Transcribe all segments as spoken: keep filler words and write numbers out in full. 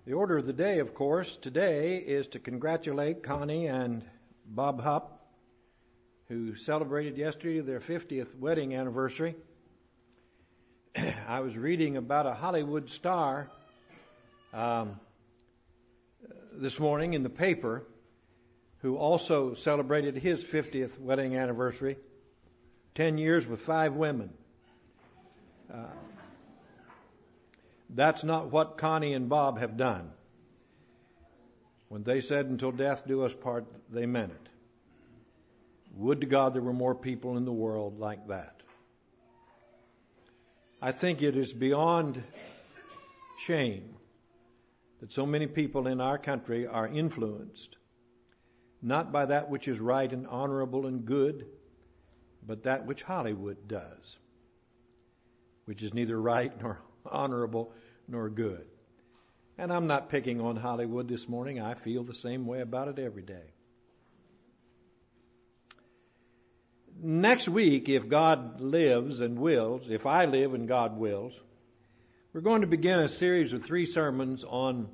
The order of the day, of course, today is to congratulate Connie and Bob Hupp, who celebrated yesterday their fiftieth wedding anniversary. I was reading about a Hollywood star um, this morning in the paper who also celebrated his fiftieth wedding anniversary, ten years with five women. Uh, That's not what Connie and Bob have done. When they said, "Until death do us part," they meant it. Would to God there were more people in the world like that. I think it is beyond shame that so many people in our country are influenced not by that which is right and honorable and good, but that which Hollywood does, which is neither right nor honorable nor good. And I'm not picking on Hollywood this morning. I feel the same way about it every day. Next week, if God lives and wills, if I live and God wills, we're going to begin a series of three sermons on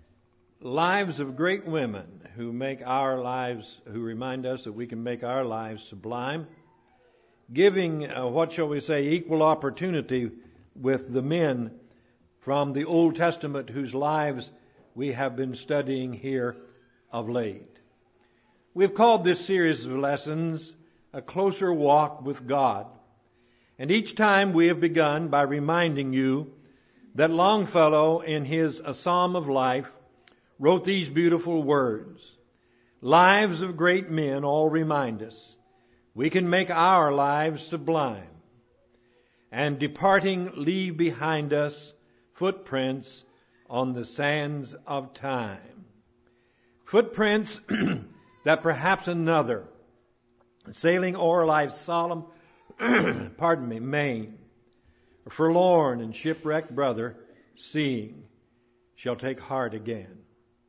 lives of great women who make our lives, who remind us that we can make our lives sublime, giving, uh, what shall we say, equal opportunity with the men from the Old Testament whose lives we have been studying here of late. We've called this series of lessons A Closer Walk with God. And each time we have begun by reminding you that Longfellow, in his A Psalm of Life, wrote these beautiful words. Lives of great men all remind us we can make our lives sublime, and departing leave behind us footprints on the sands of time. Footprints that perhaps another, sailing o'er life's solemn, pardon me, main, a forlorn and shipwrecked brother, seeing, shall take heart again.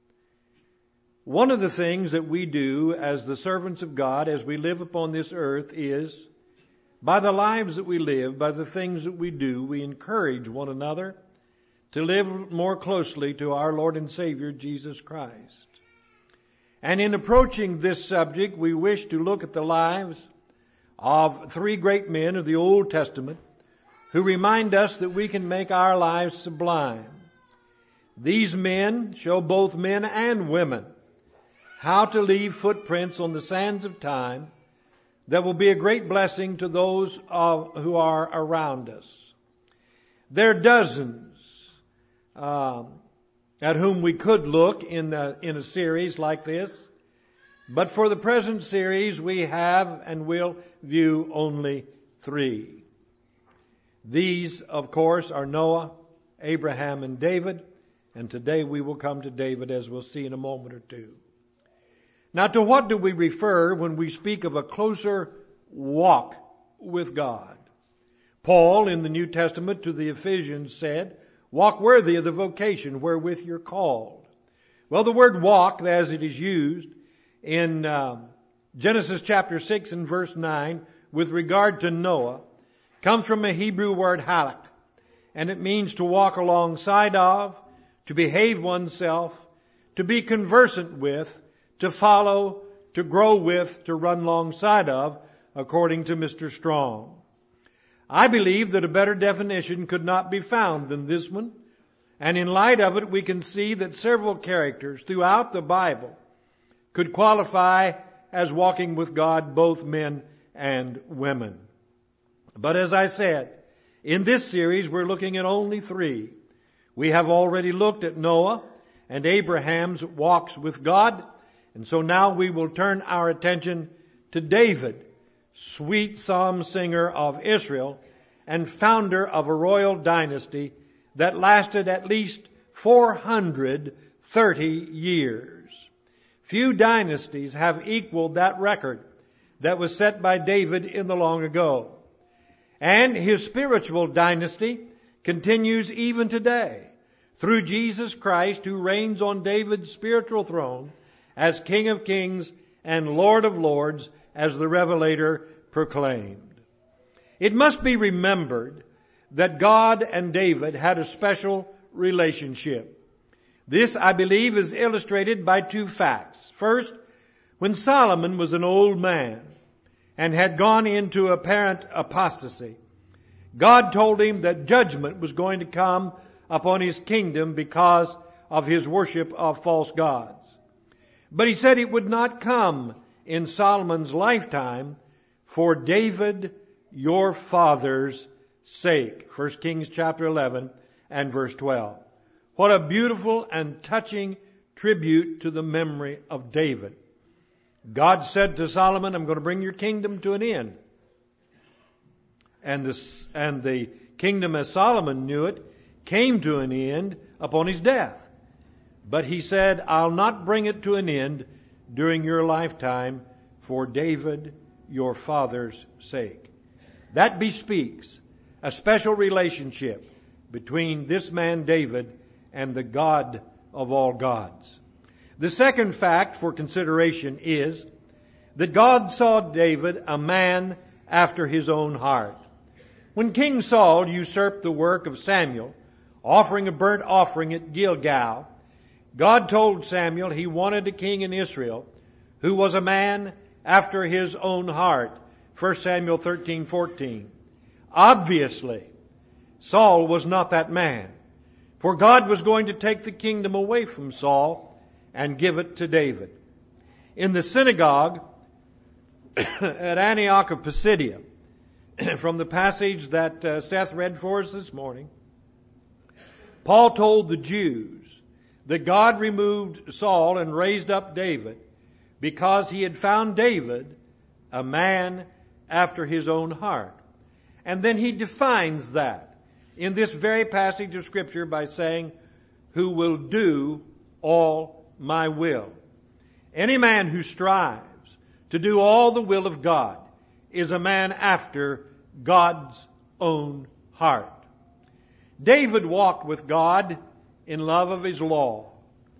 One of the things that we do as the servants of God as we live upon this earth is, by the lives that we live, by the things that we do, we encourage one another to live more closely to our Lord and Savior, Jesus Christ. And in approaching this subject, we wish to look at the lives of three great men of the Old Testament who remind us that we can make our lives sublime. These men show both men and women how to leave footprints on the sands of time that will be a great blessing to those of, who are around us. There are dozens um, at whom we could look in, the, in a series like this, but for the present series we have and will view only three. These, of course, are Noah, Abraham, and David, and today we will come to David, as we'll see in a moment or two. Now, to what do we refer when we speak of a closer walk with God? Paul, in the New Testament to the Ephesians, said, walk worthy of the vocation wherewith you're called. Well, the word walk, as it is used in uh, Genesis chapter six and verse nine, with regard to Noah, comes from a Hebrew word halak, and it means to walk alongside of, to behave oneself, to be conversant with, to follow, to grow with, to run alongside of, according to Mister Strong. I believe that a better definition could not be found than this one, and in light of it we can see that several characters throughout the Bible could qualify as walking with God, both men and women. But as I said, in this series we're looking at only three. We have already looked at Noah and Abraham's walks with God, and so now we will turn our attention to David, sweet psalm singer of Israel and founder of a royal dynasty that lasted at least four hundred thirty years. Few dynasties have equaled that record that was set by David in the long ago. And his spiritual dynasty continues even today through Jesus Christ, who reigns on David's spiritual throne as King of Kings and Lord of Lords, as the Revelator proclaimed. It must be remembered that God and David had a special relationship. This, I believe, is illustrated by two facts. First, when Solomon was an old man and had gone into apparent apostasy, God told him that judgment was going to come upon his kingdom because of his worship of false gods. But he said it would not come in Solomon's lifetime for David, your father's sake. First Kings chapter eleven and verse twelve. What a beautiful and touching tribute to the memory of David. God said to Solomon, I'm going to bring your kingdom to an end. And the, and the kingdom as Solomon knew it came to an end upon his death. But he said, I'll not bring it to an end during your lifetime for David, your father's sake. That bespeaks a special relationship between this man David and the God of all gods. The second fact for consideration is that God saw David a man after his own heart. When King Saul usurped the work of Samuel, offering a burnt offering at Gilgal, God told Samuel he wanted a king in Israel who was a man after his own heart. First Samuel thirteen fourteen. Obviously, Saul was not that man, for God was going to take the kingdom away from Saul and give it to David. In the synagogue at Antioch of Pisidia, from the passage that uh, Seth read for us this morning, Paul told the Jews that God removed Saul and raised up David because he had found David a man after his own heart. And then he defines that in this very passage of Scripture by saying, who will do all my will. Any man who strives to do all the will of God is a man after God's own heart. David walked with God in love of his law.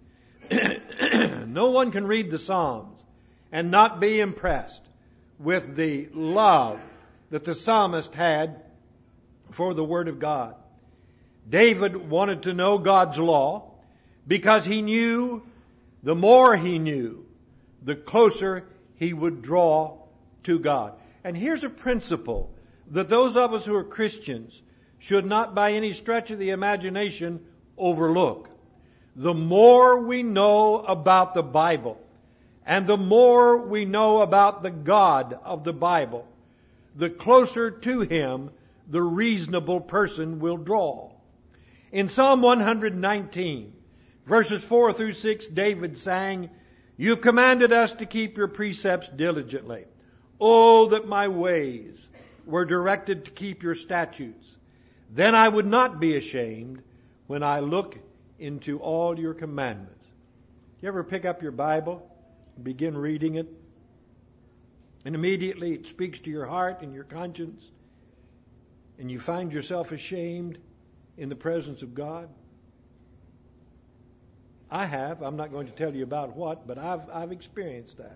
No one can read the Psalms and not be impressed with the love that the psalmist had for the Word of God. David wanted to know God's law because he knew the more he knew, the closer he would draw to God. And here's a principle that those of us who are Christians should not by any stretch of the imagination overlook. The more we know about the Bible, and the more we know about the God of the Bible, the closer to Him the reasonable person will draw. In Psalm one nineteen, verses four through six, David sang, "You've commanded us to keep your precepts diligently. Oh, that my ways were directed to keep your statutes. Then I would not be ashamed when I look into all your commandments." You ever pick up your Bible and begin reading it, and immediately it speaks to your heart and your conscience, and you find yourself ashamed in the presence of God? I have. I'm not going to tell you about what, but I've, I've experienced that.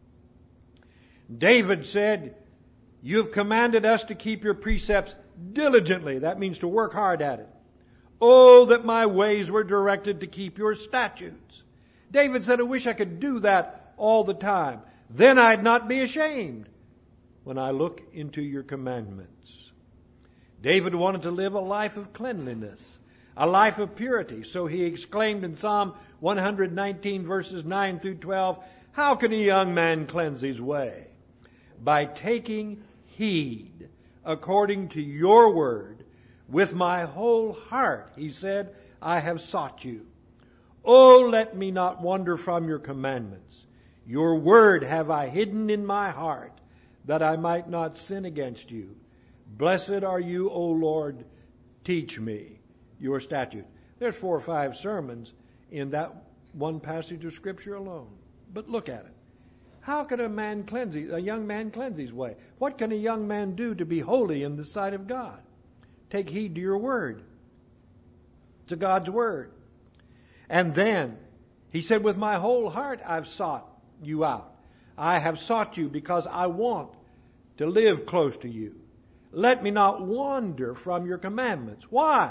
David said, "You've commanded us to keep your precepts diligently." That means to work hard at it. "Oh, that my ways were directed to keep your statutes." David said, "I wish I could do that all the time. Then I'd not be ashamed when I look into your commandments." David wanted to live a life of cleanliness, a life of purity. So he exclaimed in Psalm one nineteen, verses nine through twelve, "How can a young man cleanse his way? By taking heed according to your word. With my whole heart," he said, "I have sought you. Oh, let me not wander from your commandments. Your word have I hidden in my heart, that I might not sin against you. Blessed are you, O Lord, teach me your statute." There's four or five sermons in that one passage of Scripture alone. But look at it. How can a man cleanse his, a young man cleanse his way? What can a young man do to be holy in the sight of God? Take heed to your word, to God's word. And then he said, "With my whole heart I've sought you out. I have sought you because I want to live close to you. Let me not wander from your commandments." Why?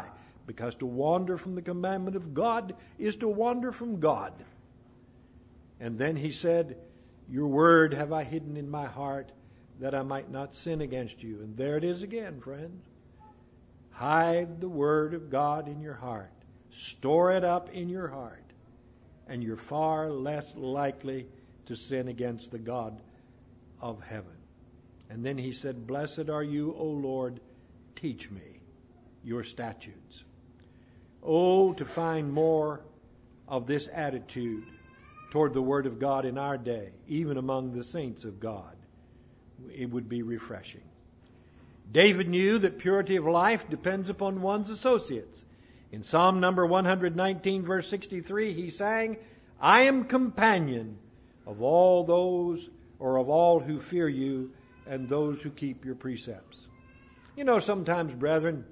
because to wander from the commandment of God is to wander from God. And then he said, your word have I hidden in my heart that I might not sin against you. And there it is again, friends. Hide the word of God in your heart. Store it up in your heart. And you're far less likely to sin against the God of heaven. And then he said, blessed are you, O Lord, teach me your statutes. Oh, to find more of this attitude toward the Word of God in our day, even among the saints of God. It would be refreshing. David knew that purity of life depends upon one's associates. In Psalm number one nineteen, verse sixty-three, he sang, I am companion of all those, or of all who fear you, and those who keep your precepts. You know, sometimes, brethren,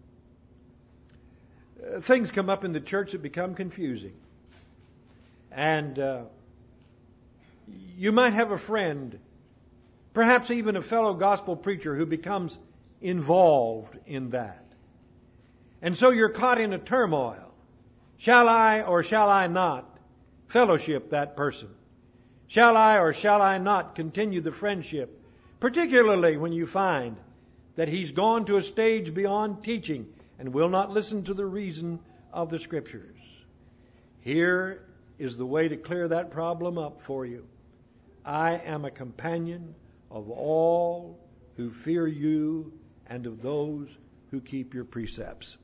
uh, things come up in the church that become confusing. And uh, you might have a friend, perhaps even a fellow gospel preacher, who becomes involved in that. And so you're caught in a turmoil. Shall I or shall I not fellowship that person? Shall I or shall I not continue the friendship? Particularly when you find that he's gone to a stage beyond teaching and will not listen to the reason of the Scriptures. Here is the way to clear that problem up for you. I am a companion of all who fear you and of those who keep your precepts.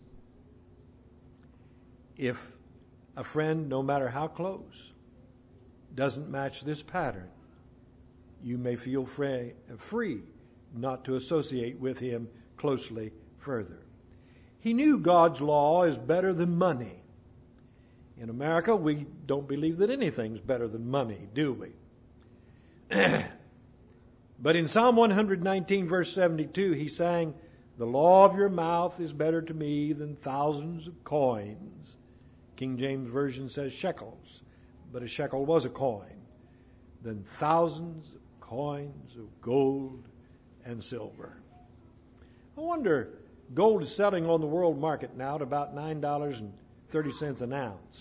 If a friend, no matter how close, doesn't match this pattern, you may feel free, free not to associate with him closely further. He knew God's law is better than money. In America, we don't believe that anything's better than money, do we? But in Psalm one nineteen, verse seventy-two, he sang, the law of your mouth is better to me than thousands of coins. King James Version says shekels, but a shekel was a coin. Than thousands of coins of gold and silver. I wonder, gold is selling on the world market now at about nine dollars and thirty cents an ounce.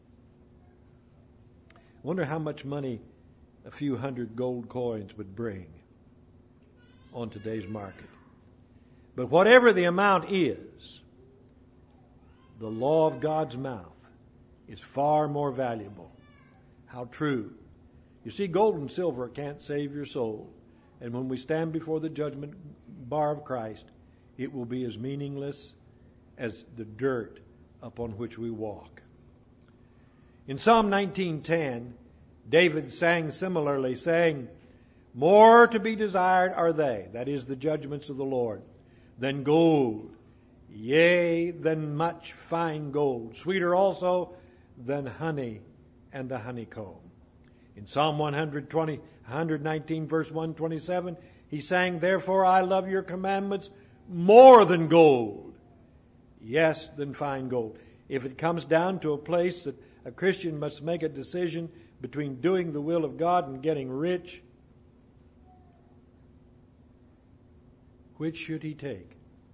I wonder how much money a few hundred gold coins would bring on today's market. But whatever the amount is, the law of God's mouth is far more valuable. How true. You see, gold and silver can't save your soul. And when we stand before the judgment bar of Christ, it will be as meaningless as the dirt upon which we walk. In Psalm nineteen ten, David sang similarly, saying, more to be desired are they, that is the judgments of the Lord, than gold, yea, than much fine gold, sweeter also than honey and the honeycomb. In Psalm one twenty, one nineteen, verse one twenty-seven, he sang, therefore I love your commandments more than gold, yes, than fine gold. If it comes down to a place that a Christian must make a decision between doing the will of God and getting rich, which should he take?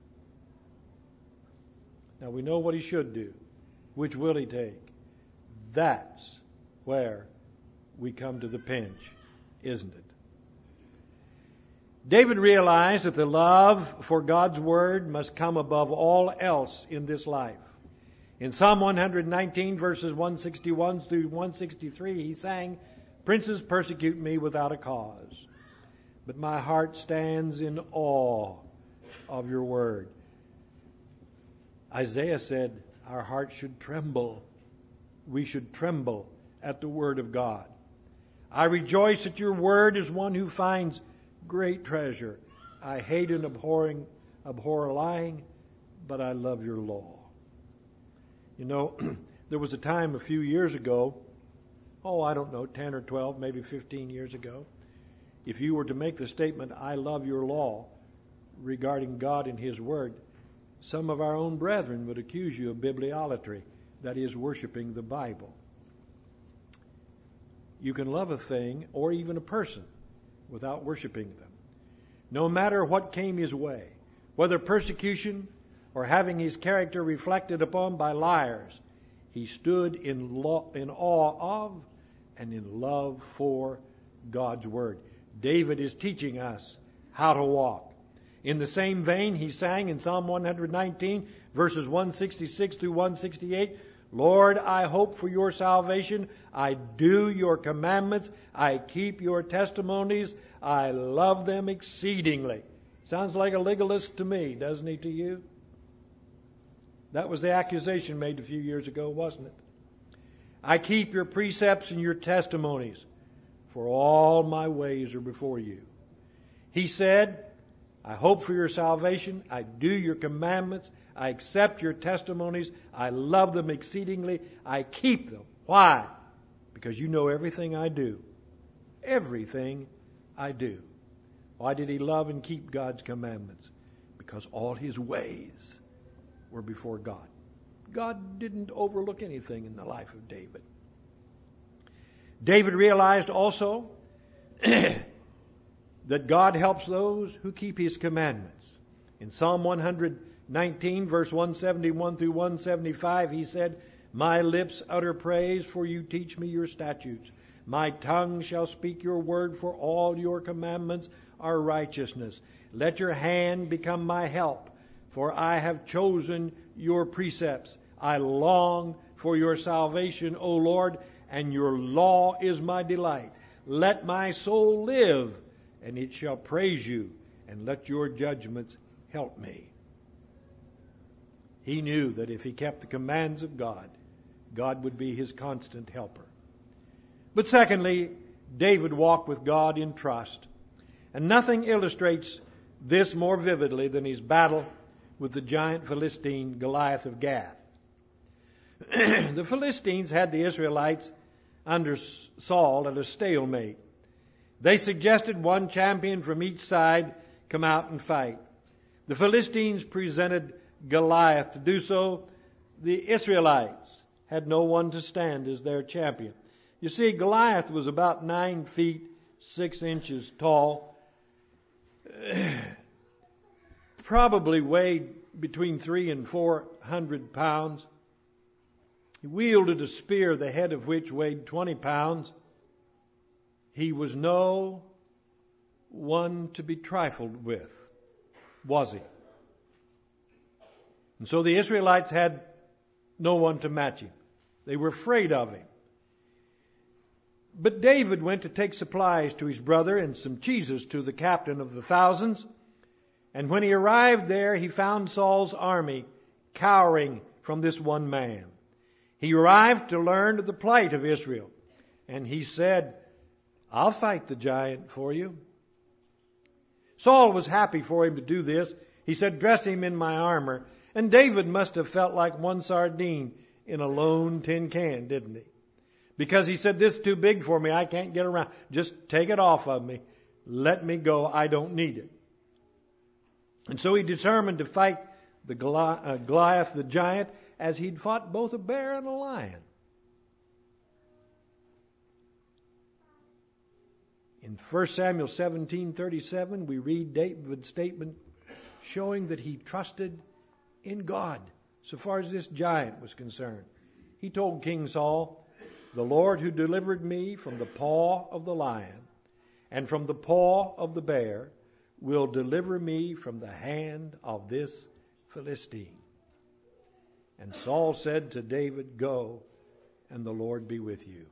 Now we know what he should do. Which will he take? That's where we come to the pinch, isn't it? David realized that the love for God's Word must come above all else in this life. In Psalm one nineteen, verses one sixty-one through one sixty-three, he sang, princes persecute me without a cause, but my heart stands in awe of your word. Isaiah said our hearts should tremble. We should tremble at the word of God. I rejoice at your word as one who finds great treasure. I hate and abhorring, abhor lying, but I love your law. You know, there was a time a few years ago, oh, I don't know, ten or twelve, maybe fifteen years ago, if you were to make the statement, I love your law, regarding God and His Word, some of our own brethren would accuse you of bibliolatry, that is, worshiping the Bible. You can love a thing or even a person without worshiping them. No matter what came his way, whether persecution or having his character reflected upon by liars. He stood in, lo- in awe of and in love for God's Word. David is teaching us how to walk. In the same vein, he sang in Psalm one nineteen, verses one sixty-six through one sixty-eight, Lord, I hope for your salvation. I do your commandments. I keep your testimonies. I love them exceedingly. Sounds like a legalist to me, doesn't he to you? That was the accusation made a few years ago, wasn't it? I keep your precepts and your testimonies, for all my ways are before you. He said, I hope for your salvation. I do your commandments. I accept your testimonies. I love them exceedingly. I keep them. Why? Because you know everything I do. Everything I do. Why did he love and keep God's commandments? Because all his ways were before God. God didn't overlook anything in the life of David. David realized also that God helps those who keep his commandments. In Psalm one nineteen, verse one seventy-one through one seventy-five, he said, My lips utter praise, for you teach me your statutes. My tongue shall speak your word, for all your commandments are righteousness. Let your hand become my help, for I have chosen your precepts. I long for your salvation, O Lord, and your law is my delight. Let my soul live, and it shall praise you, and let your judgments help me. He knew that if he kept the commands of God, God would be his constant helper. But secondly, David walked with God in trust. And nothing illustrates this more vividly than his battle with the giant Philistine Goliath of Gath. The Philistines had the Israelites under Saul at a stalemate. They suggested one champion from each side come out and fight. The Philistines presented Goliath to do so. The Israelites had no one to stand as their champion. You see, Goliath was about nine feet, six inches tall, probably weighed between three and four hundred pounds. He wielded a spear, the head of which weighed twenty pounds. He was no one to be trifled with, was he? And so the Israelites had no one to match him. They were afraid of him. But David went to take supplies to his brother and some cheeses to the captain of the thousands. And when he arrived there, he found Saul's army cowering from this one man. He arrived to learn of the plight of Israel. And he said, I'll fight the giant for you. Saul was happy for him to do this. He said, dress him in my armor. And David must have felt like one sardine in a lone tin can, didn't he? Because he said, this is too big for me. I can't get around. Just take it off of me. Let me go. I don't need it. And so he determined to fight the Goliath, the giant, as he'd fought both a bear and a lion. In First Samuel seventeen thirty-seven, we read David's statement showing that he trusted in God so far as this giant was concerned. He told King Saul, the Lord who delivered me from the paw of the lion and from the paw of the bear will deliver me from the hand of this Philistine. And Saul said to David, go, and the Lord be with you.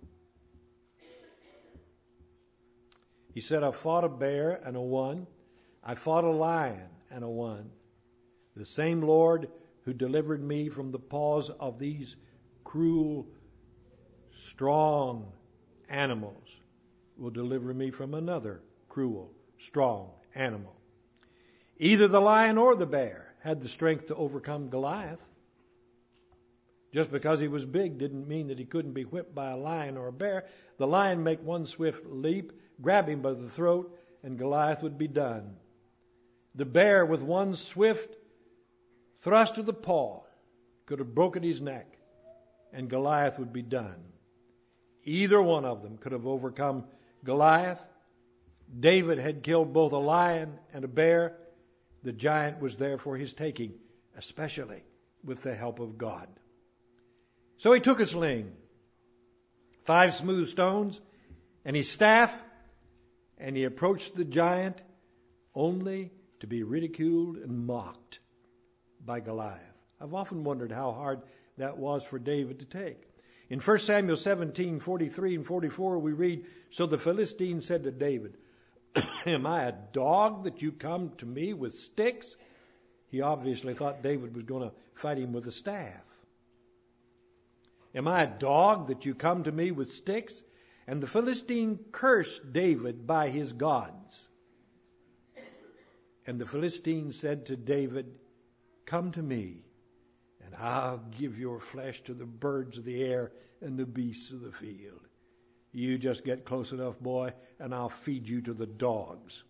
He said, I fought a bear and a won. I fought a lion and a won. The same Lord who delivered me from the paws of these cruel, strong animals will deliver me from another cruel, strong animal. Either the lion or the bear had the strength to overcome Goliath. Just because he was big didn't mean that he couldn't be whipped by a lion or a bear. The lion make one swift leap, grab him by the throat, and Goliath would be done. The bear, with one swift thrust of the paw, could have broken his neck, and Goliath would be done. Either one of them could have overcome Goliath. David had killed both a lion and a bear. The giant was there for his taking. especially with the help of God. So he took a sling, five smooth stones, and his staff, and he approached the giant only to be ridiculed and mocked by Goliath. I've often wondered how hard that was for David to take. In First Samuel seventeen, forty-three and forty-four, we read, "So the Philistine said to David, Am I a dog that you come to me with sticks?" He obviously thought David was going to fight him with a staff. "Am I a dog that you come to me with sticks?" And the Philistine cursed David by his gods. And the Philistine said to David, "Come to me, and I'll give your flesh to the birds of the air and the beasts of the field. You just get close enough, boy, and I'll feed you to the dogs."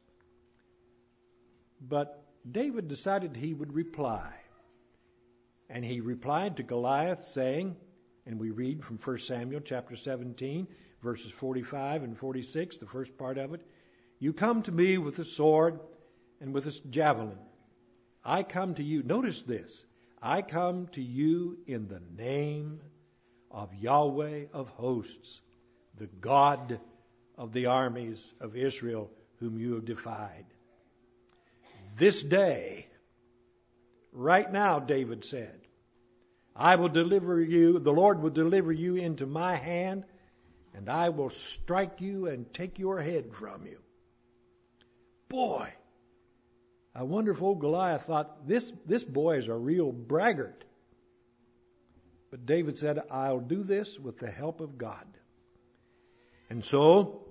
But David decided he would reply. And he replied to Goliath, saying, and we read from First Samuel chapter seventeen, verses forty-five and forty-six, the first part of it, "You come to me with a sword and with a javelin. I come to you," notice this, "I come to you in the name of Yahweh of hosts, the God of the armies of Israel, whom you have defied. This day, right now," David said, "I will deliver you, the Lord will deliver you into my hand, and I will strike you and take your head from you." Boy, I wonder if old Goliath thought, this, this boy is a real braggart. But David said, "I'll do this with the help of God." And so,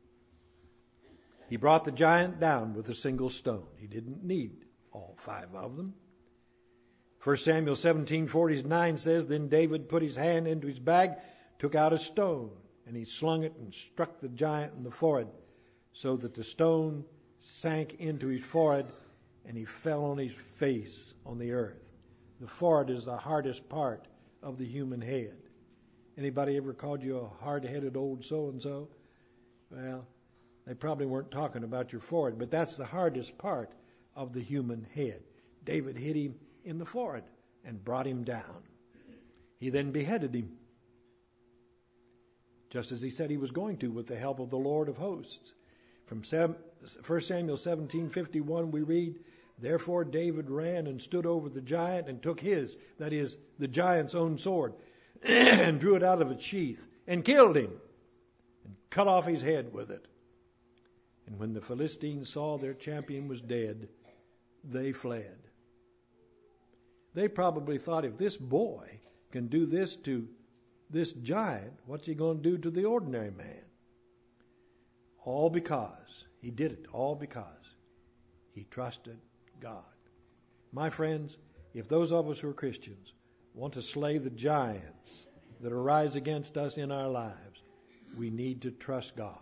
he brought the giant down with a single stone. He didn't need all five of them. First Samuel seventeen forty-nine says, "Then David put his hand into his bag, took out a stone, and he slung it and struck the giant in the forehead, so that the stone sank into his forehead, and he fell on his face on the earth." The forehead is the hardest part of the human head. Anybody ever called you a hard-headed old so-and-so? Well, they probably weren't talking about your forehead, but that's the hardest part of the human head. David hit him in the forehead and brought him down. He then beheaded him, just as he said he was going to with the help of the Lord of hosts. From First Samuel seventeen fifty-one we read, "Therefore David ran and stood over the giant and took his," that is, the giant's own sword, "and drew it out of its sheath and killed him and cut off his head with it. And when the Philistines saw their champion was dead, they fled." They probably thought, if this boy can do this to this giant, what's he going to do to the ordinary man? All because, he did it all because he trusted God. My friends, if those of us who are Christians want to slay the giants that arise against us in our lives, we need to trust God.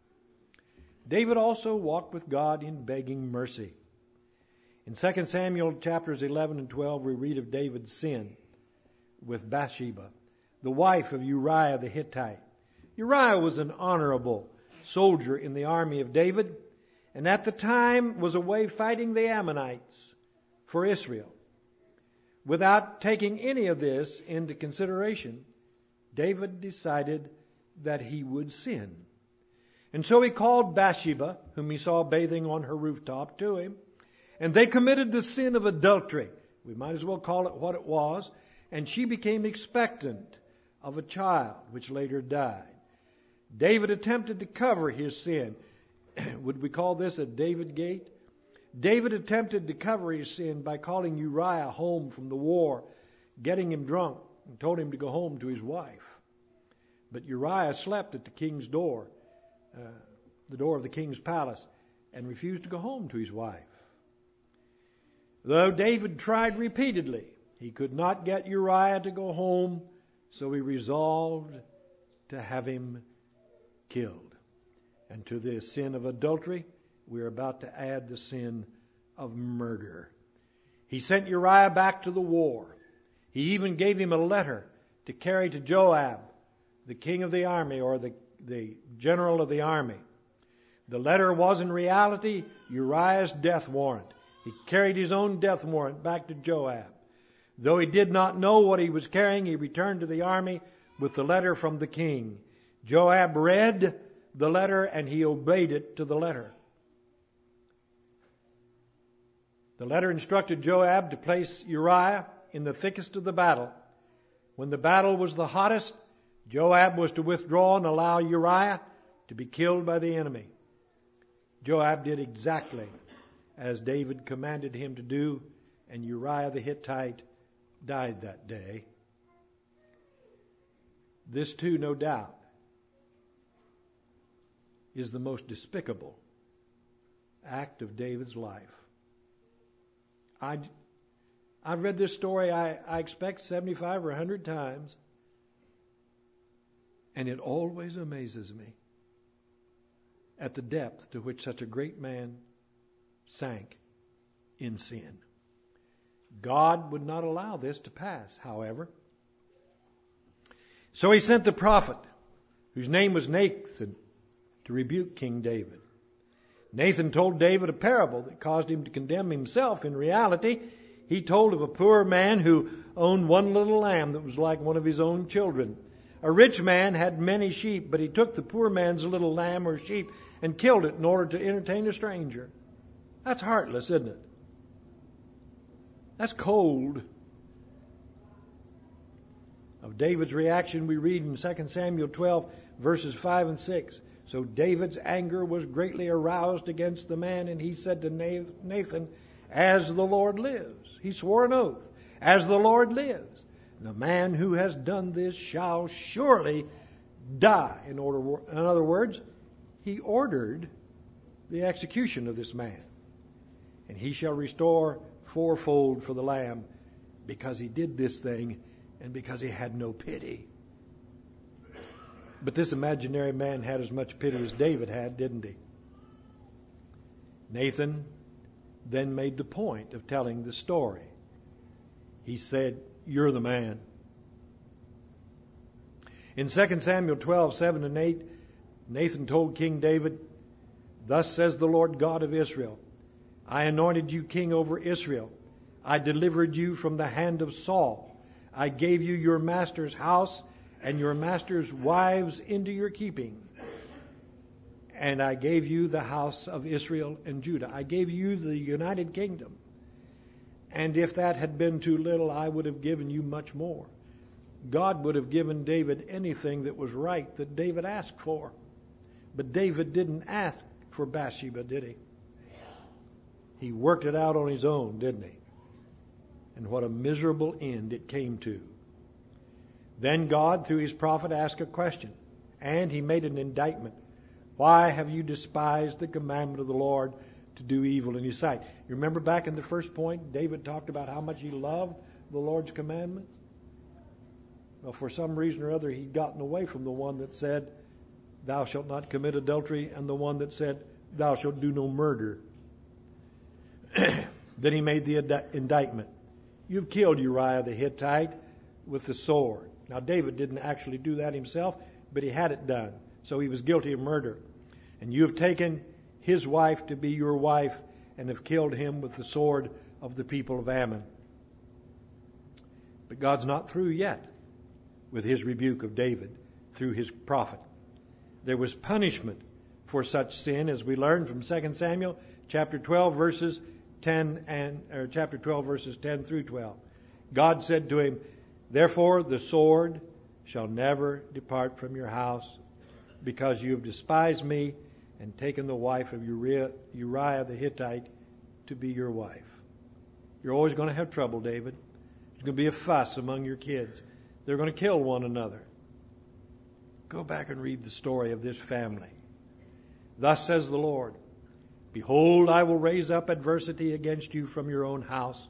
David also walked with God in begging mercy. In Second Samuel chapters eleven and twelve, we read of David's sin with Bathsheba, the wife of Uriah the Hittite. Uriah was an honorable soldier in the army of David, and at the time was away fighting the Ammonites for Israel. Without taking any of this into consideration, David decided that he would sin. And so he called Bathsheba, whom he saw bathing on her rooftop, to him, and they committed the sin of adultery. We might as well call it what it was. And she became expectant of a child, which later died. David attempted to cover his sin. Would we call this a David gate? David attempted to cover his sin by calling Uriah home from the war, getting him drunk, and told him to go home to his wife. But Uriah slept at the king's door, uh, the door of the king's palace, and refused to go home to his wife. Though David tried repeatedly, he could not get Uriah to go home, so he resolved to have him killed. And to the sin of adultery, we're about to add the sin of murder. He sent Uriah back to the war. He even gave him a letter to carry to Joab, the king of the army, or the, the general of the army. The letter was in reality Uriah's death warrant. He carried his own death warrant back to Joab. Though he did not know what he was carrying, he returned to the army with the letter from the king. Joab read the letter and he obeyed it to the letter. The letter instructed Joab to place Uriah in the thickest of the battle. When the battle was the hottest, Joab was to withdraw and allow Uriah to be killed by the enemy. Joab did exactly as David commanded him to do, and Uriah the Hittite died that day. This too, no doubt, is the most despicable act of David's life. I, I've read this story, I, I expect seventy-five or one hundred times, and it always amazes me at the depth to which such a great man sank in sin. God would not allow this to pass, however. So he sent the prophet, whose name was Nathan, to rebuke King David. Nathan told David a parable that caused him to condemn himself. In reality, he told of a poor man who owned one little lamb that was like one of his own children. A rich man had many sheep, but he took the poor man's little lamb or sheep and killed it in order to entertain a stranger. That's heartless, isn't it? That's cold. Of David's reaction, we read in Second Samuel twelve, verses five and six. So David's anger was greatly aroused against the man, and he said to Nathan, "As the Lord lives," he swore an oath, "as the Lord lives, the man who has done this shall surely die." In order, in other words, he ordered the execution of this man, and he shall restore fourfold for the lamb, because he did this thing and because he had no pity. But this imaginary man had as much pity as David had, didn't he? Nathan then made the point of telling the story. He said, "You're the man." In Second Samuel twelve, seven and eight, Nathan told King David, "Thus says the Lord God of Israel, I anointed you king over Israel. I delivered you from the hand of Saul. I gave you your master's house and your master's wives into your keeping. And I gave you the house of Israel and Judah. I gave you the united kingdom. And if that had been too little, I would have given you much more." God would have given David anything that was right that David asked for. But David didn't ask for Bathsheba, did he? He worked it out on his own, didn't he? And what a miserable end it came to. Then God, through his prophet, asked a question, and he made an indictment. "Why have you despised the commandment of the Lord to do evil in his sight?" You remember back in the first point, David talked about how much he loved the Lord's commandments? Well, for some reason or other, he'd gotten away from the one that said, "Thou shalt not commit adultery," and the one that said, "Thou shalt do no murder." Then he made the indictment. "You've killed Uriah the Hittite with the sword." Now, David didn't actually do that himself, but he had it done. So he was guilty of murder. "And you have taken his wife to be your wife and have killed him with the sword of the people of Ammon." But God's not through yet with his rebuke of David through his prophet. There was punishment for such sin, as we learned from Second Samuel chapter twelve, verses ten and or chapter twelve, verses ten through twelve. God said to him, "Therefore the sword shall never depart from your house, because you have despised me and taken the wife of Uriah, Uriah the Hittite to be your wife." You're always going to have trouble, David. There's going to be a fuss among your kids. They're going to kill one another. Go back and read the story of this family. "Thus says the Lord, behold, I will raise up adversity against you from your own house.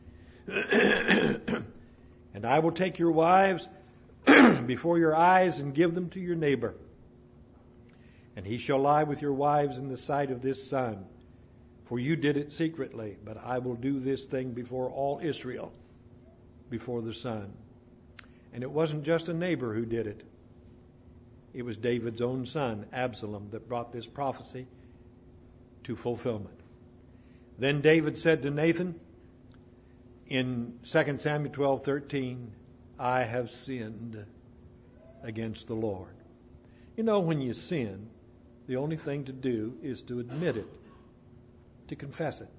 And I will take your wives before your eyes and give them to your neighbor. And he shall lie with your wives in the sight of this sun. For you did it secretly, but I will do this thing before all Israel, before the sun." And it wasn't just a neighbor who did it. It was David's own son, Absalom, that brought this prophecy to fulfillment. Then David said to Nathan, In Second Samuel twelve thirteen, I have sinned against the Lord. You know, when you sin, the only thing to do is to admit it, to confess it.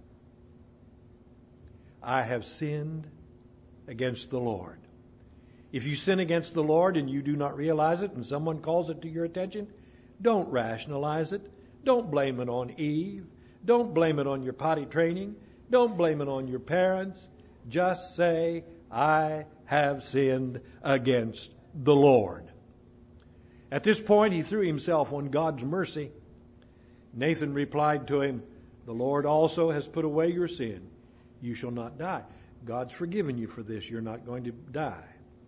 I have sinned against the Lord. If you sin against the Lord and you do not realize it and someone calls it to your attention, don't rationalize it. Don't blame it on Eve. Don't blame it on your potty training. Don't blame it on your parents. Just say, I have sinned against the Lord. At this point, he threw himself on God's mercy. Nathan replied to him, the Lord also has put away your sin. You shall not die. God's forgiven you for this. You're not going to die.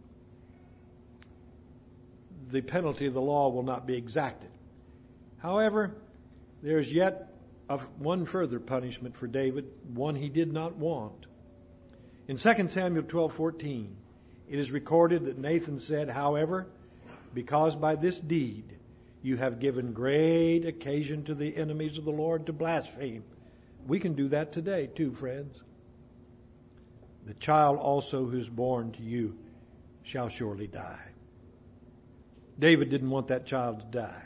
The penalty of the law will not be exacted. However, there's yet one further punishment for David, one he did not want. In Second Samuel twelve fourteen, it is recorded that Nathan said, however, because by this deed you have given great occasion to the enemies of the Lord to blaspheme. We can do that today too, friends. The child also who is born to you shall surely die. David didn't want that child to die.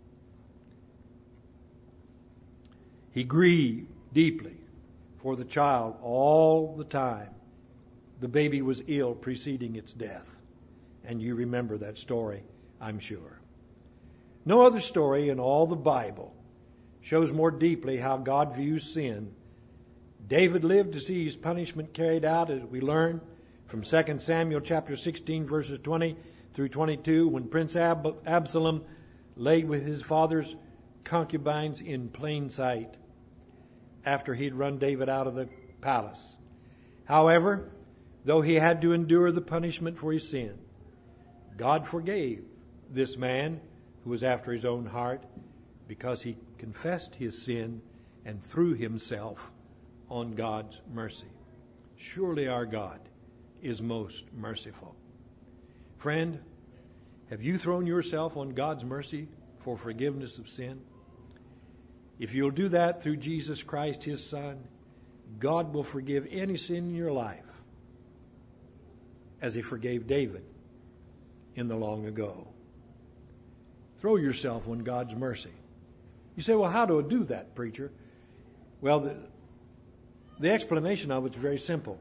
He grieved deeply for the child all the time. The baby was ill preceding its death. And you remember that story, I'm sure. No other story in all the Bible shows more deeply how God views sin. David lived to see his punishment carried out, as we learn from Second Samuel chapter sixteen, verses twenty through twenty-two, when Prince Ab- Absalom lay with his father's concubines in plain sight after he'd run David out of the palace. However, though he had to endure the punishment for his sin, God forgave this man who was after his own heart because he confessed his sin and threw himself on God's mercy. Surely our God is most merciful. Friend, have you thrown yourself on God's mercy for forgiveness of sin? If you'll do that through Jesus Christ, His Son, God will forgive any sin in your life as He forgave David in the long ago. Throw yourself on God's mercy. You say, well, how do I do that, preacher? Well, the, the explanation of it's very simple.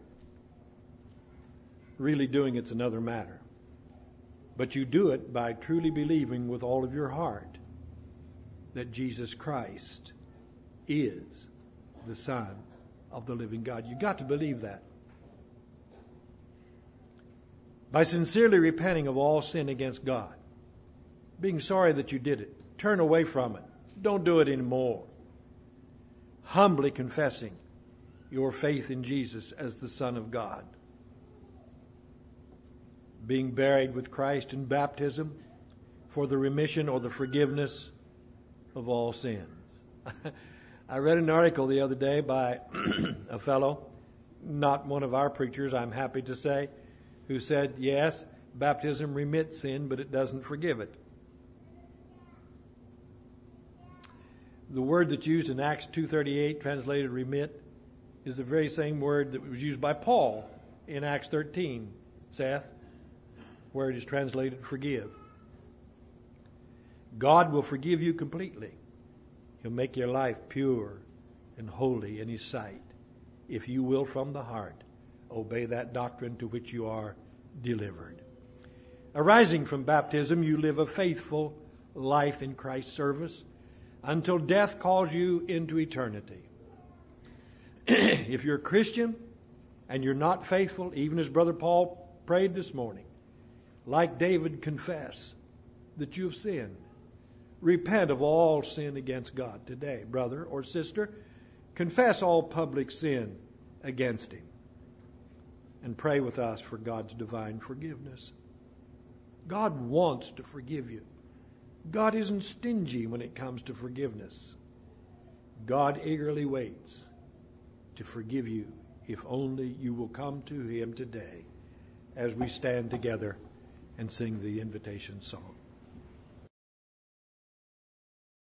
Really doing it's another matter. But you do it by truly believing with all of your heart that Jesus Christ is the Son of the living God. You've got to believe that. By sincerely repenting of all sin against God, being sorry that you did it, turn away from it, don't do it anymore. Humbly confessing your faith in Jesus as the Son of God. Being buried with Christ in baptism for the remission or the forgiveness of all sins. I read an article the other day by a fellow, not one of our preachers, I'm happy to say, who said, yes, baptism remits sin, but it doesn't forgive it. The word that's used in Acts two thirty-eight, translated remit, is the very same word that was used by Paul in Acts thirteen, Seth, where it is translated forgive. God will forgive you completely. He'll make your life pure and holy in His sight if you will from the heart obey that doctrine to which you are delivered. Arising from baptism, you live a faithful life in Christ's service until death calls you into eternity. If you're a Christian and you're not faithful, even as Brother Paul prayed this morning, like David, confess that you have sinned. Repent of all sin against God today, brother or sister. Confess all public sin against Him. And pray with us for God's divine forgiveness. God wants to forgive you. God isn't stingy when it comes to forgiveness. God eagerly waits to forgive you if only you will come to Him today as we stand together and sing the invitation song.